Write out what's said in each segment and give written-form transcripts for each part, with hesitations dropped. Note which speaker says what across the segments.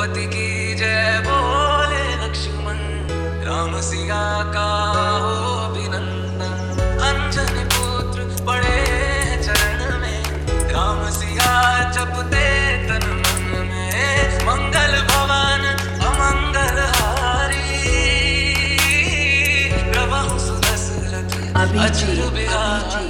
Speaker 1: रघुपति की जय बोले लक्ष्मण, राम सिया का हो अभिनंदन। अंजनी पुत्र पड़े चरण में, राम सिया जपते तन मन में। मंगल भवन अमंगल हारी, प्रभु सुदशरथ अचर बिहारी।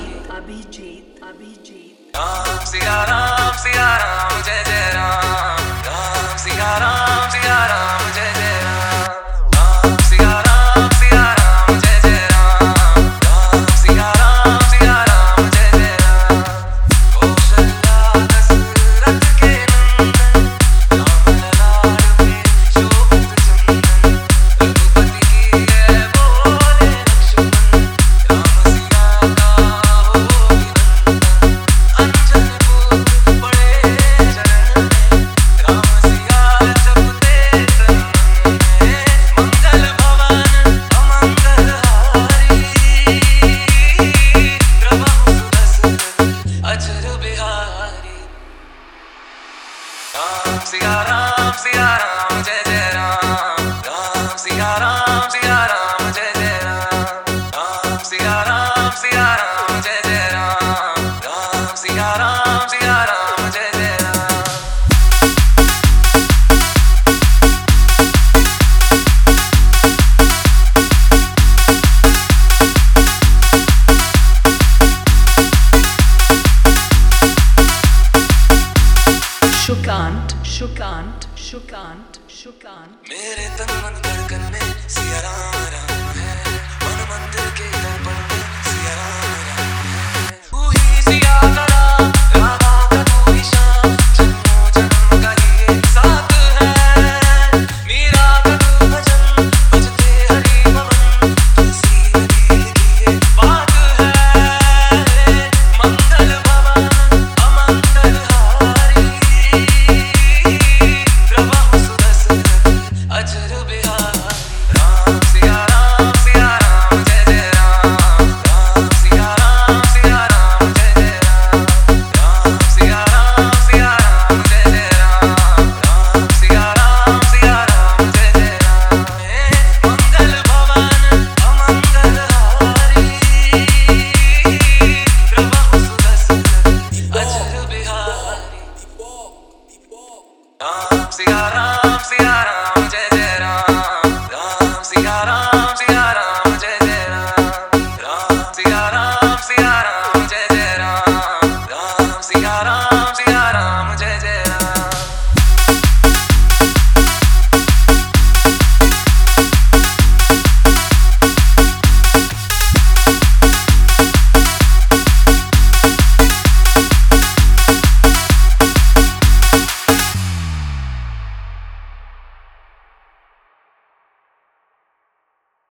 Speaker 1: राम सिया राम जय जय राम, राम सिया राम जय जय राम। राम सिया राम जय जय राम, राम सिया राम जय जय राम। कौशल्या दशरथ के नंदन, राम ललाट पे शोभित चंदन। रघुपति की जय बोले लक्ष्मण, राम सिया का हो अभिनंदन। अंजन पुत्र पड़े चरण में, राम सिया जपते तन मन में। मंगल भवन अमंगल हारी, प्रभु सुदशरथ अचर बिहारी। राम सिया राम जय जय राम, राम सिया राम जय जय राम। राम सिया राम जय जय राम, राम सिया राम जय जय राम।
Speaker 2: शुकांत
Speaker 1: मेरे तन मन धड़कन में सिया राम है। मन मंदिर के